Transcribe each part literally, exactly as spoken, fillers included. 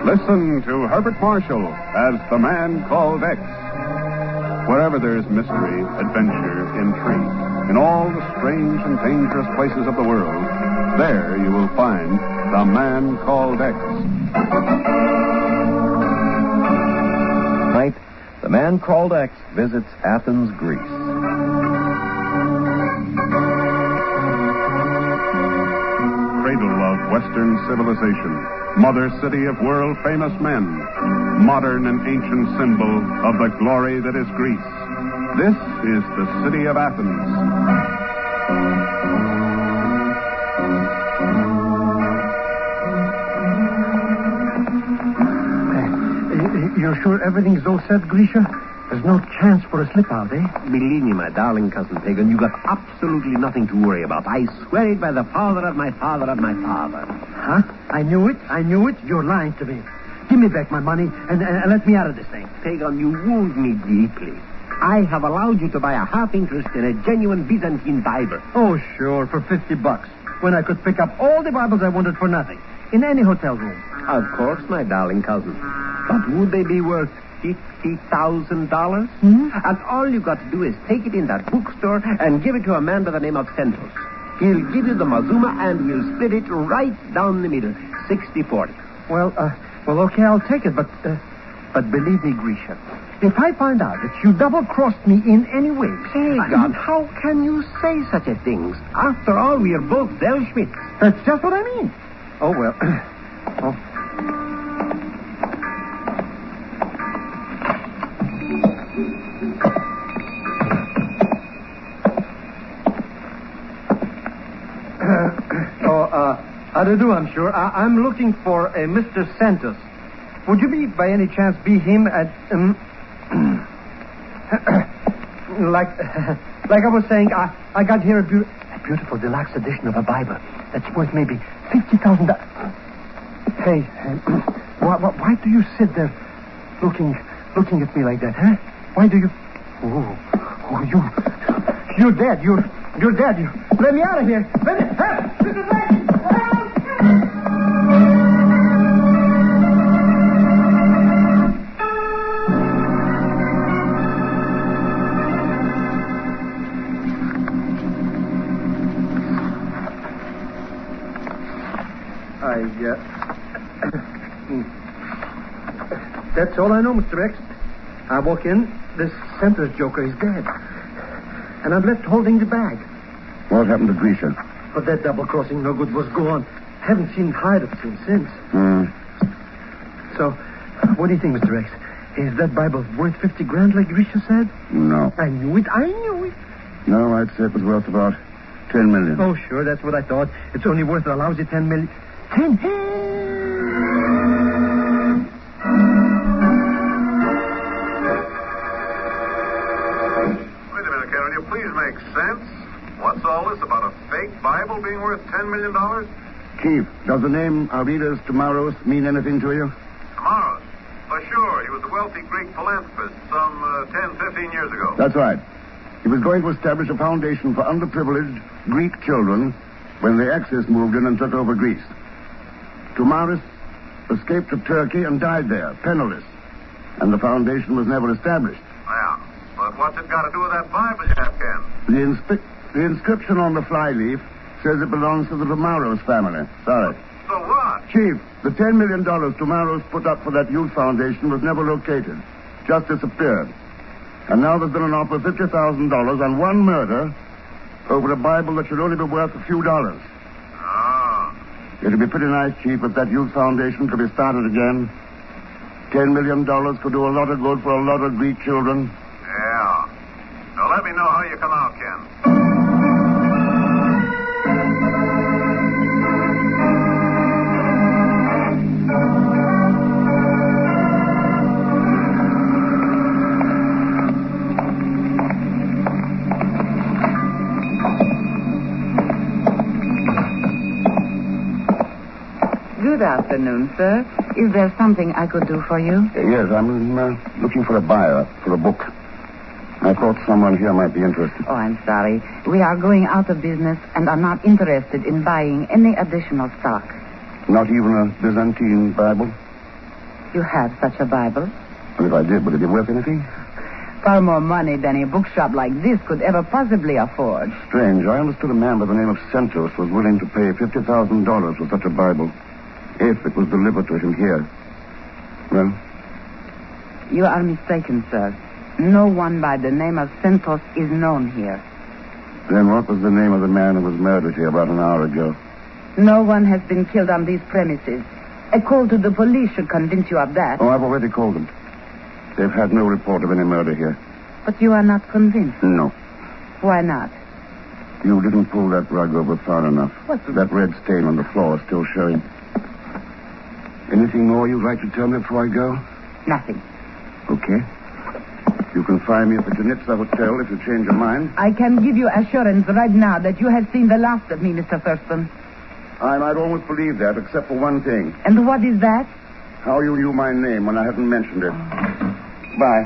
Listen to Herbert Marshall as The Man Called X. Wherever there's mystery, adventure, intrigue, in all the strange and dangerous places of the world, there you will find The Man Called X. Tonight, The Man Called X visits Athens, Greece. Cradle of Western civilization. Mother city of world-famous men, modern and ancient symbol of the glory that is Greece. This is the city of Athens. Uh, you're sure everything's all set, Grisha? There's no chance for a slip-out, eh? Believe me, my darling cousin Pagan, you got absolutely nothing to worry about. I swear it by the father of my father of my father. Huh? I knew it. I knew it. You're lying to me. Give me back my money and, and, and let me out of this thing. Pagan, you wound me deeply. I have allowed you to buy a half interest in a genuine Byzantine Bible. Oh, sure, for fifty bucks. When I could pick up all the Bibles I wanted for nothing. In any hotel room. Of course, my darling cousin. But would they be worth fifty thousand dollars? Hmm? And all you got to do is take it in that bookstore and give it to a man by the name of Santos. He'll give you the Mazuma and we'll split it right down the middle, sixty forty. Well, uh, well, okay, I'll take it, but, uh, but believe me, Grisha, if I find out that you double-crossed me in any way... Pagan, how can you say such a thing? After all, we are both Delschmidt. That's just what I mean. Oh, well. oh. How do you do, I'm sure. I- I'm looking for a Mister Santos. Would you be, by any chance, be him at... Um, like like I was saying, I, I got here a, be- a beautiful deluxe edition of a Bible that's worth maybe fifty thousand dollars. Hey, uh, why, why, why do you sit there looking looking at me like that, huh? Why do you... Oh, oh you... You're dead. You're, you're dead. You, let me out of here. Let me... Help! Mister Santos! I, uh... That's all I know, Mister X. I walk in, this Santos joker is dead. And I'm left holding the bag. What happened to Grisha? But that double-crossing no good was gone. Haven't seen hide of him since. Hmm. So, what do you think, Mister X? Is that Bible worth fifty grand, like Grisha said? No. I knew it. I knew it. No, I'd say it was worth about ten million. Oh, sure, that's what I thought. It's only worth a lousy ten million. Ten? Wait a minute, can you please make sense? What's all this about a fake Bible being worth ten million dollars? Chief, does the name Aridas Tomaros mean anything to you? Tomaros? Oh, sure. He was a wealthy Greek philanthropist some uh, ten, fifteen years ago. That's right. He was going to establish a foundation for underprivileged Greek children when the Axis moved in and took over Greece. Tomaris escaped to Turkey and died there, penniless. And the foundation was never established. Yeah. But what's it got to do with that Bible you have, Ken? The, inspi- the inscription on the flyleaf says it belongs to the Tomaros family. Sorry. So what? Chief, the ten million dollars Tomaros put up for that youth foundation was never located. Just disappeared. And now there's been an offer of fifty thousand dollars on one murder over a Bible that should only be worth a few dollars. Oh. It'd be pretty nice, Chief, if that youth foundation could be started again. Ten million dollars could do a lot of good for a lot of Greek children. Yeah. Now let me know how you come out, Ken. Good afternoon, sir. Is there something I could do for you? Uh, yes, I'm uh, looking for a buyer for a book. I thought someone here might be interested. Oh, I'm sorry. We are going out of business and are not interested in buying any additional stock. Not even a Byzantine Bible? you have such a Bible? And if I did, would it be worth anything? Far more money than a bookshop like this could ever possibly afford. Strange. I understood a man by the name of Santos was willing to pay fifty thousand dollars for such a Bible, if it was delivered to him here. Well? You are mistaken, sir. No one by the name of Santos is known here. Then what was the name of the man who was murdered here about an hour ago? No one has been killed on these premises. A call to the police should convince you of that. Oh, I've already called them. They've had no report of any murder here. But you are not convinced. No. Why not? You didn't pull that rug over far enough. What the... That red stain on the floor is still showing. Anything more you'd like to tell me before I go? Nothing. Okay. You can find me at the Janitza Hotel if you change your mind. I can give you assurance right now that you have seen the last of me, Mister Thurston. I might almost believe that, except for one thing. And what is that? How you knew my name when I hadn't mentioned it. Bye.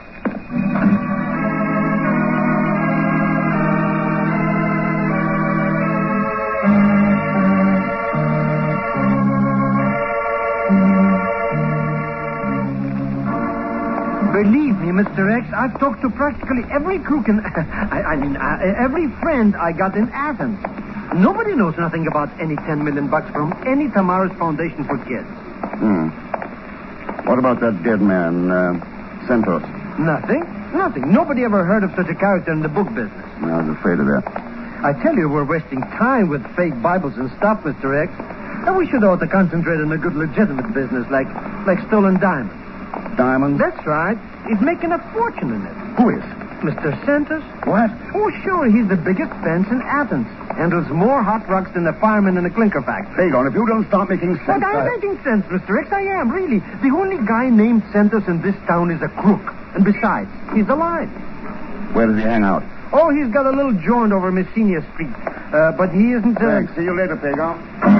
Believe me, Mister X, I've talked to practically every crook in... I, I mean, uh, every friend I got in Athens. Nobody knows nothing about any ten million bucks from any Tamaris Foundation for Kids. Hmm. What about that dead man, uh, Santos? Nothing. Nothing. Nobody ever heard of such a character in the book business. I was afraid of that. I tell you, we're wasting time with fake Bibles and stuff, Mister X. And we should ought to concentrate on a good legitimate business like, like stolen diamonds. Diamonds? That's right. He's making a fortune in it. Who is? Mister Santos? What? Oh, sure. He's the biggest fence in Athens. Handles more hot rocks than the fireman in a clinker factory. Hagon, if you don't start making sense... But I'm I... making sense, Mister X. I am, really. The only guy named Santos in this town is a crook. And besides, he's alive. Where does he hang out? Oh, he's got a little joint over Messina Street. Uh, but he isn't... Uh... Thanks. See you later, Hagon.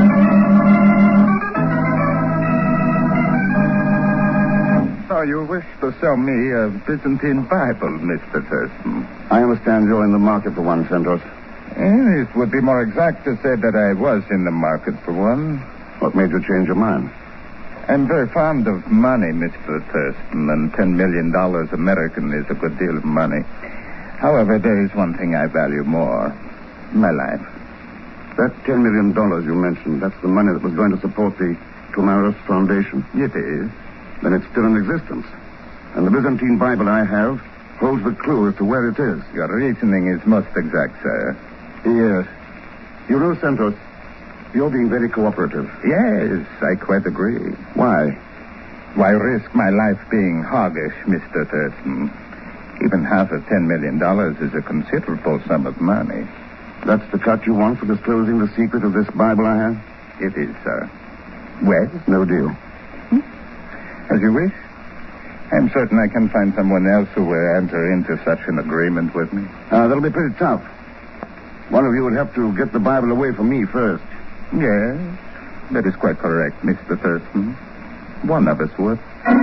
So you wish to sell me a Byzantine Bible, Mister Thurston? I understand you're in the market for one, Santos. Eh, it would be more exact to say that I was in the market for one. What made you change your mind? I'm very fond of money, Mister Thurston, and ten million dollars American is a good deal of money. However, there is one thing I value more. My life. That ten million dollars you mentioned, that's the money that was going to support the Tamaris Foundation? It is. Then it's still in existence. And the Byzantine Bible I have holds the clue as to where it is. Your reasoning is most exact, sir. Yes. You know, Santos, you're being very cooperative. Yes, I quite agree. Why? Why risk my life being hoggish, Mister Thurston? Even half of ten million dollars is a considerable sum of money. That's the cut you want for disclosing the secret of this Bible I have? It is, sir. Well? No deal. Hmm? As you wish. I'm certain I can find someone else who will enter into such an agreement with me. Uh, that'll be pretty tough. One of you would have to get the Bible away from me first. Yes, that is quite correct, Mister Thurston. One of us would.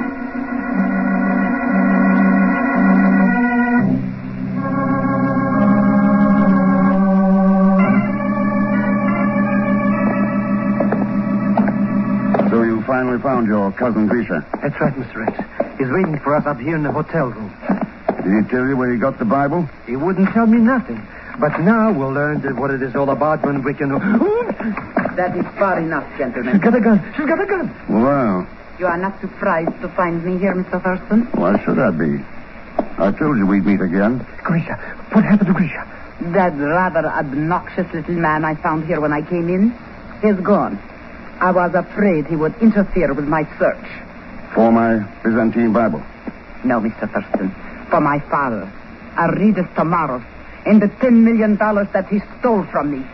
So you finally found your cousin Grisha? That's right, Mister X. He's waiting for us up here in the hotel room. Did he tell you where he got the Bible? He wouldn't tell me nothing. But now we'll learn that what it is all about when we can... That is far enough, gentlemen. She's got a gun. She's got a gun. Well, You are not surprised to find me here, Mister Thurston? why should I be? I told you we'd meet again. Grisha. What happened to Grisha? That rather obnoxious little man I found here when I came in is gone. I was afraid he would interfere with my search. For my Byzantine Bible. No, Mister Thurston. For my father, Aridus Tamaros, and the ten million dollars that he stole from me.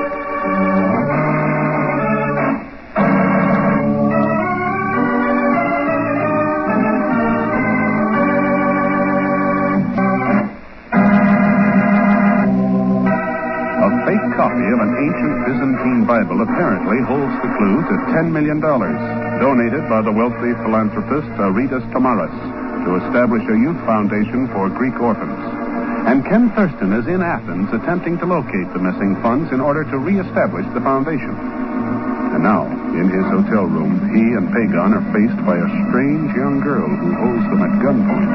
A fake copy of an ancient Byzantine Bible apparently holds the clue to ten million dollars, donated by the wealthy philanthropist Aridus Tamaris to establish a youth foundation for Greek orphans. And Ken Thurston is in Athens attempting to locate the missing funds in order to reestablish the foundation. And now, in his hotel room, he and Pagon are faced by a strange young girl who holds them at gunpoint.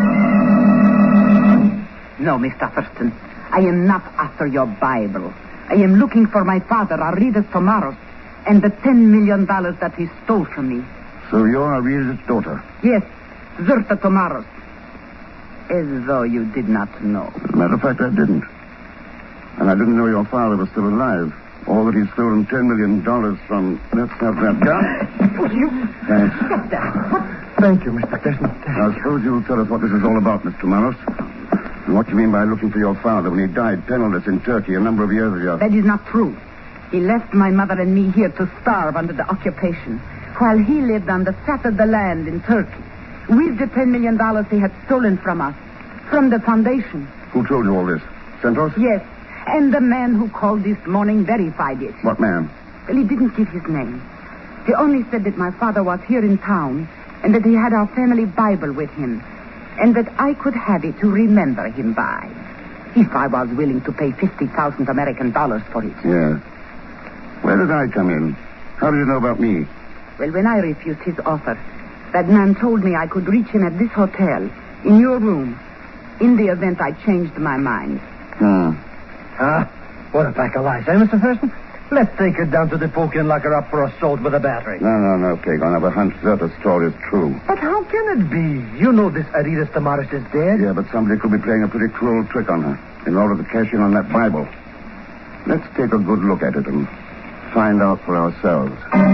No, Mister Thurston. I am not after your Bible. I am looking for my father, Aridus Tomaros, and the ten million dollars that he stole from me. So you're Aridus' daughter? Yes, Zerta Tomaros. As though you did not know. As a matter of fact, I didn't. And I didn't know your father was still alive. Or that he'd stolen ten million dollars from... Let's have that gun. You... Thanks. Stop that. Thank you, Mister Thurston. Now, suppose you'll tell us what this is all about, Mister Tomaros. And what you mean by looking for your father when he died penniless in Turkey a number of years ago. That is not true. He left my mother and me here to starve under the occupation, while he lived on the fat of the land in Turkey, with the ten million dollars he had stolen from us, from the foundation. Who told you all this? Santos? Yes, and the man who called this morning verified it. What man? Well, he didn't give his name. He only said that my father was here in town and that he had our family Bible with him and that I could have it to remember him by if I was willing to pay fifty thousand American dollars for it. Yes. Where did I come in? How did you know about me? Well, when I refused his offer, that man told me I could reach him at this hotel, in your room, in the event I changed my mind. Hmm. Ah, what a pack of lies, eh, Mister Thurston? Let's take her down to the poker and lock her up for assault with a battery. No, no, no, Pagon. I have a hunch that the story is true. But how can it be? You know this Aridus Tomaros is dead. Yeah, but somebody could be playing a pretty cruel trick on her in order to cash in on that Bible. Let's take a good look at it and find out for ourselves.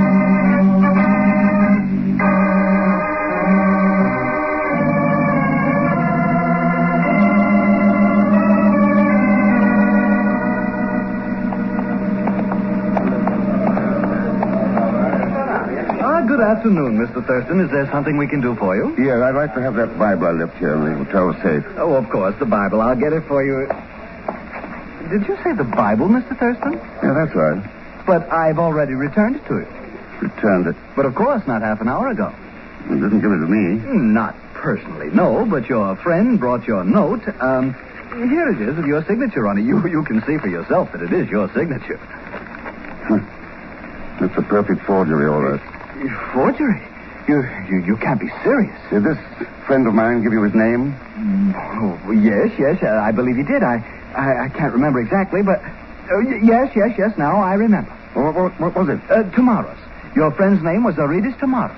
Good afternoon, Mister Thurston. Is there something we can do for you? Yeah, I'd like to have that Bible I left here in the hotel safe. Oh, of course, the Bible. I'll get it for you. Did you say the Bible, Mister Thurston? Yeah, that's right. But I've already returned it to you. Returned it. But of course, not half an hour ago. You didn't give it to me. Not personally, no, but your friend brought your note. Um, here it is with your signature on it. You, you can see for yourself that it is your signature. Huh. It's a perfect forgery, all right. Forgery? You, you you can't be serious. Did this friend of mine give you his name? Oh, yes, yes, uh, I believe he did. I, I, I can't remember exactly, but uh, y- yes, yes, yes. Now I remember. What, what, what was it? Uh, Tomaros. Your friend's name was Aridus Tomaros.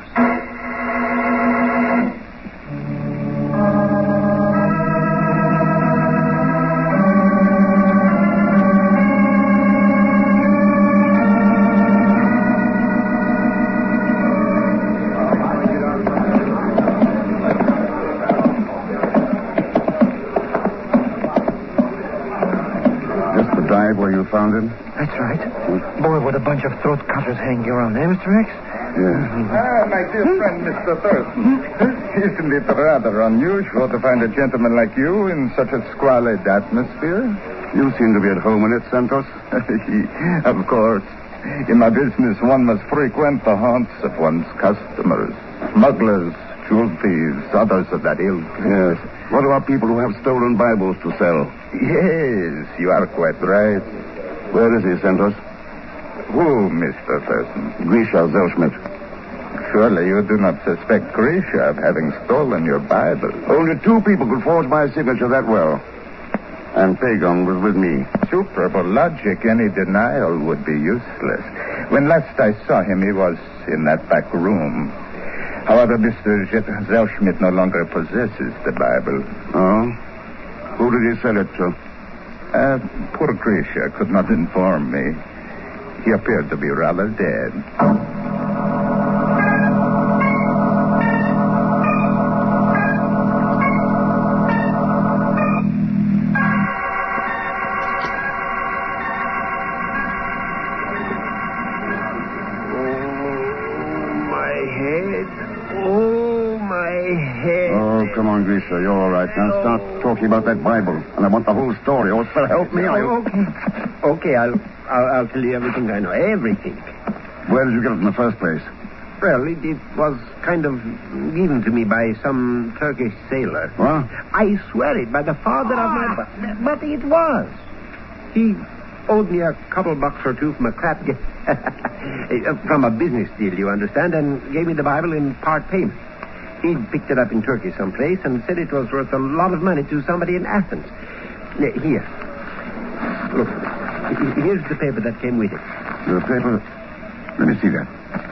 Where you found him? That's right. Boy, what a bunch of throat cutters hanging around, eh, Mister X? Yeah. Ah, my dear friend, Mister Thurston. Isn't it rather unusual to find a gentleman like you in such a squalid atmosphere? You seem to be at home in it, Santos. Of course. In my business, one must frequent the haunts of one's customers. Smugglers, jewel thieves, others of that ilk. Yes. What about people who have stolen Bibles to sell? Yes, you are quite right. Where is he, Santos? Who, Mister Thurston? Grisha Zellschmidt. Surely you do not suspect Grisha of having stolen your Bible. Only two people could forge my signature that well. And Pagon was with me. Superable logic. Any denial would be useless. When last I saw him, he was in that back room. However, Mister Zellschmidt no longer possesses the Bible. Oh? Who did he sell it to? Uh, poor Grisha could not inform me. He appeared to be rather dead. Come on, Grisha. You're all right. Now start talking about that Bible. And I want the whole story. Or so help me. I... Okay. Okay, I'll, I'll I'll tell you everything I know. Everything. Where did you get it in the first place? Well, it, it was kind of given to me by some Turkish sailor. What? I swear it by the father of my... But, but it was. He owed me a couple bucks or two from a crap... From a business deal, you understand, and gave me the Bible in part payment. He'd picked it up in Turkey someplace and said it was worth a lot of money to somebody in Athens. Here. Look, here's the paper that came with it. The paper? Let me see that.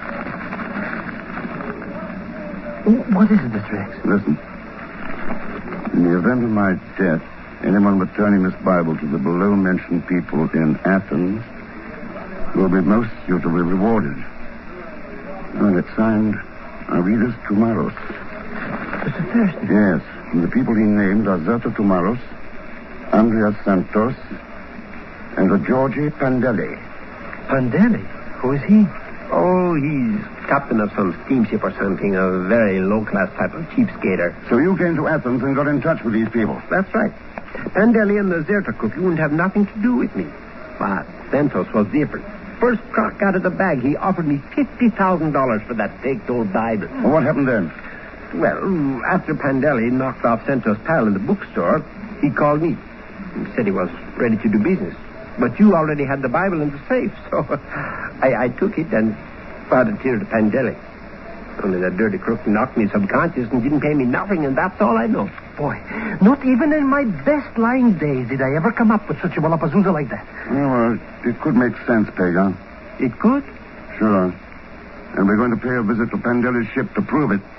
What is it, Mister X? Listen. In the event of my death, anyone returning this Bible to the below-mentioned people in Athens will be most suitably rewarded. And it's signed Avidas Toumaros. Mister Thurston? Yes. And the people he named are Zerta Toumaros, Andreas Santos, and a Georgi Pandeli. Pandeli? Who is he? Oh, he's captain of some steamship or something, a very low-class type of cheapskater. So you came to Athens and got in touch with these people? That's right. Pandeli and the Zerta Cook wouldn't have nothing to do with me. But Santos was different. First crock out of the bag, he offered me fifty thousand dollars for that faked old Bible. Well, what happened then? Well, after Pandeli knocked off Santos' pal in the bookstore, he called me. He said he was ready to do business. But you already had the Bible in the safe, so I, I took it and brought it here to Pandeli. Only that dirty crook knocked me subconscious and didn't pay me nothing, and that's all I know. Boy, not even in my best lying days did I ever come up with such a wallapazooza like that. Well, uh, it could make sense, Pagan. It could? Sure. And we're going to pay a visit to Pandeli's ship to prove it.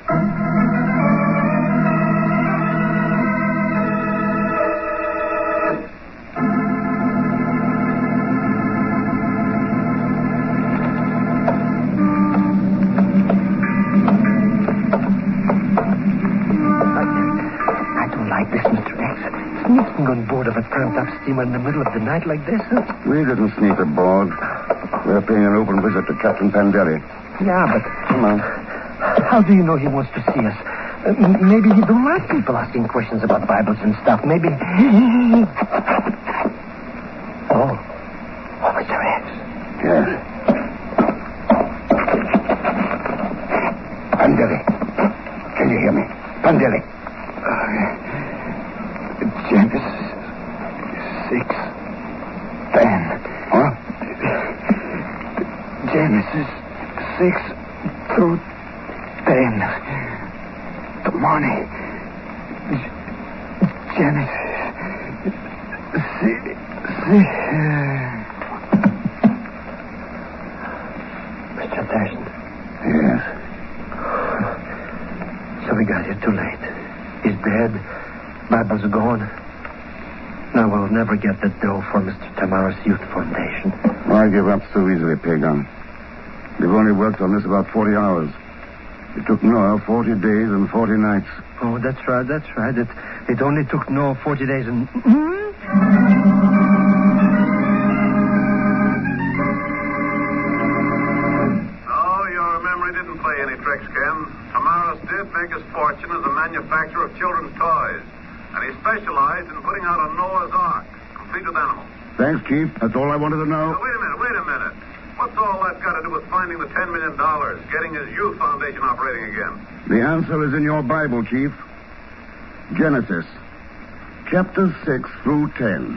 Sneaking on board of a turned-up steamer in the middle of the night like this, huh? We didn't sneak aboard. We're paying an open visit to Captain Pandeli. Yeah, but... Come on. How do you know he wants to see us? Uh, m- maybe he don't like people asking questions about Bibles and stuff. Maybe... Oh. Oh, Mister X. Yes. Pandeli. Can you hear me? Pandeli. Genesis six, ten. What? Genesis six through ten. The money. G- Genesis six. Mister Thurston. Yes. So we got here too late. He's dead. Bibles are gone. Now we'll never get the dough for Mister Toumaros Youth Foundation. Why give up so easily, Pagan? We've only worked on this about forty hours. It took Noah forty days and forty nights. Oh, that's right, that's right. It it only took Noah forty days and... Oh, your memory didn't play any tricks, Ken. Toumaros did make his fortune as a manufacturer of children's toys. And he specialized in putting out a Noah's Ark, complete with animals. Thanks, Chief. That's all I wanted to know. Now, wait a minute, wait a minute. What's all that got to do with finding the ten million dollars, getting his youth foundation operating again? The answer is in your Bible, Chief. Genesis, chapter six through ten.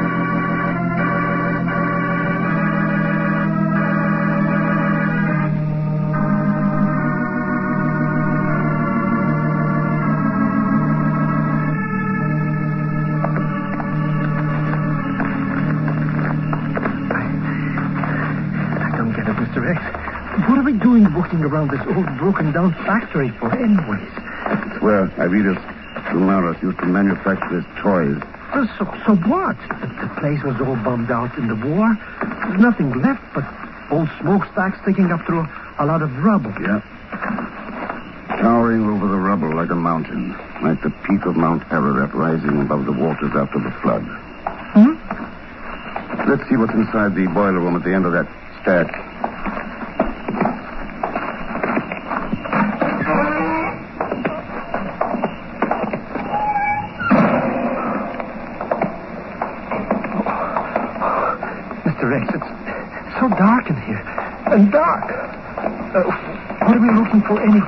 What are we doing walking around this old broken-down factory for anyways? It's where Avidas Toumaros used to manufacture his toys. Uh, so, so what? The, the place was all bombed out in the war. There's nothing left but old smokestacks sticking up through a lot of rubble. Yeah. Towering over the rubble like a mountain, like the peak of Mount Ararat rising above the waters after the flood. Hmm? Let's see what's inside the boiler room at the end of that stack. So dark in here. And dark. Uh, what are we looking for any...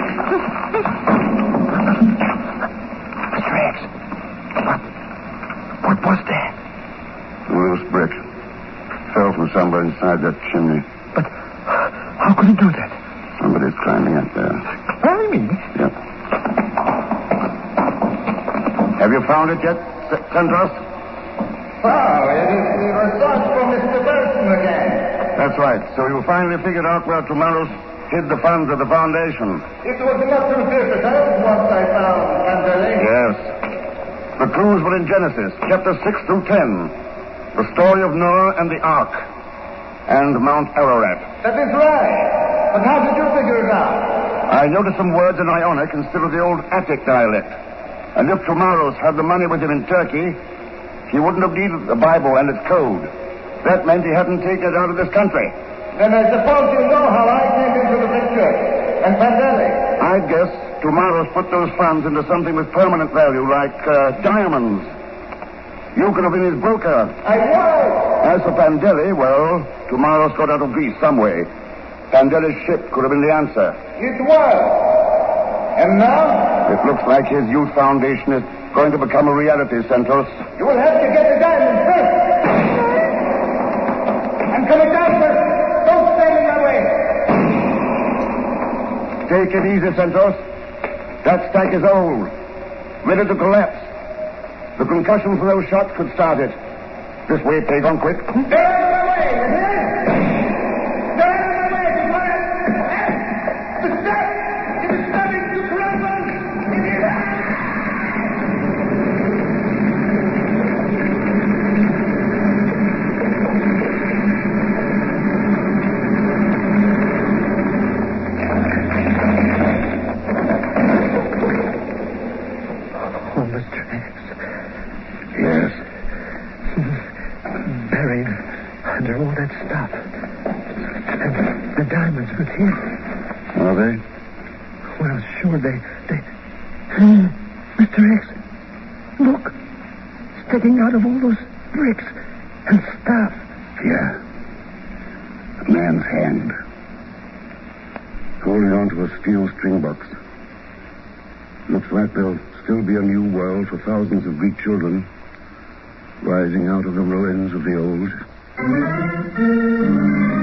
Mister X. What? What was that? A loose brick. Fell from somewhere inside that chimney. could he do that? Somebody's climbing up there. Climbing? Yep. Have you found it yet, S- Centros? Oh, it is the result from Mister Wilson again. That's right. So you finally figured out where Tomaros hid the funds of the foundation. It was not too difficult once I found Pandeli. Yes. The clues were in Genesis, chapter six through ten. The story of Noah and the ark. And Mount Ararat. That is right. But how did you figure it out? I noticed some words in Ionic instead of the old Attic dialect. And if Tomaros had the money with him in Turkey, he wouldn't have needed the Bible and its code. That meant he hadn't taken it out of this country. Then I suppose you know how I came into the picture. And Pandeli. I'd guess Tomaros put those funds into something with permanent value, like uh, diamonds. You could have been his broker. I was. As for Pandeli, well, Tomaros got out of Greece some way. Pandeli's ship could have been the answer. It was. And now? It looks like his youth foundation is going to become a reality, Santos. You will have to get the diamond first. I'm coming down, sir. Don't stand in my way. Take it easy, Santos. That stack is old. Ready to collapse. The concussion from those shots could start it. This way, Pagon, quick. Get out of my way, you hear? Get out of my way, you want it? Stop! It is starting to crumble! It is... Oh, Mister X. Yes. Buried under all that stuff. And the diamonds with him. Are they? Well, sure, they... they... Mister X, look. Sticking out of all those bricks and stuff. Yeah. A man's hand. Holding on to a steel string box. Looks like there'll still be a new world for thousands of Greek children rising out of the ruins of the old.